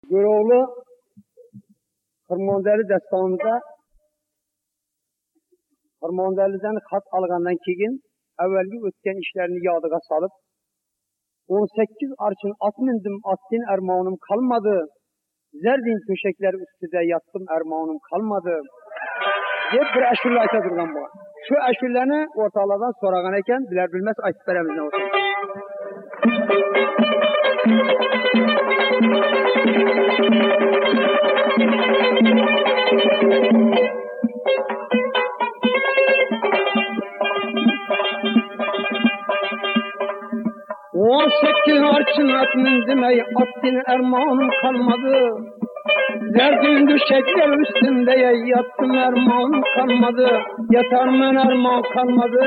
Göroğlu Xırmondəli dəstanında Xırmondəlidən xat alğandan keyin əvvəlki ötken işlerini yadığa salıp 18 arçın at mindim, atdin ərmanım kalmadı. Zərdin köşekler üstüde yattım, ərmanım kalmadı. Deyip bir əşürlə ayta durgan bu. Şu əşürlərini ortalardan sorağan eken biler bilmez aytıp veremizden olsun. On sekiz arçın at mindim ey atdin ərmanım kalmadı. Zerdin düşekler üstünde yattım, ərmanım kalmadı. Yatar men ərman kalmadı.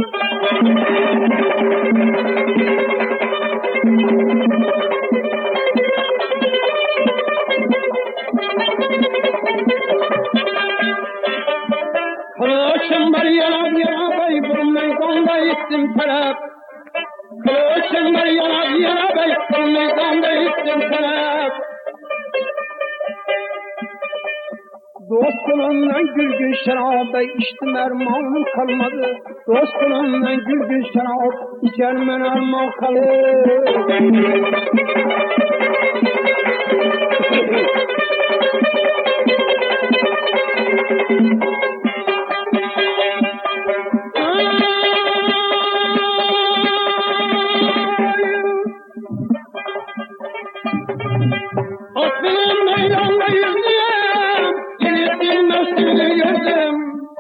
Kılıçım var yanar bey, bu meydanda gittim taraf. Kılıçım var yanar bey, bu meydanda gittim taraf. Dostluğundan gülgün şarabı içtim, ərmanım kalmadı. Dostluğundan gülgün şarabı içer men ərman kalır. Aklım meydanda yüzdüm, yenildim mevsimini gördüm.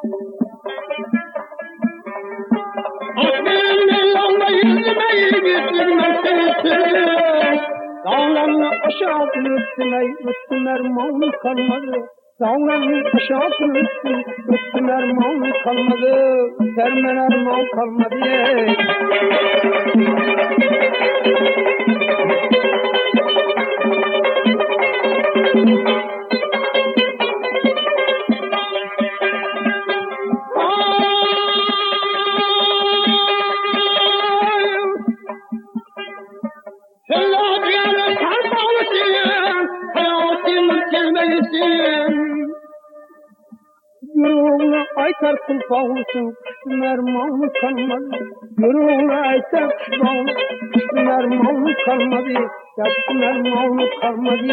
Aklım meydanda yüzdüm, yenildim mevsimini sürdüm. Dağlarını aşağısını üstüm, ərmanım kalmadı. Dağlarını aşağısını üstüm, ərmanım kalmadı. Sermen ərman kalmadı. Yüreğine aytar kul bağlısın, kuşun ərmanı kalmadı. Yüreğine aytar kul bağlısın, kuşun ərmanı kalmadı. Yattım ərmanı kalmadı.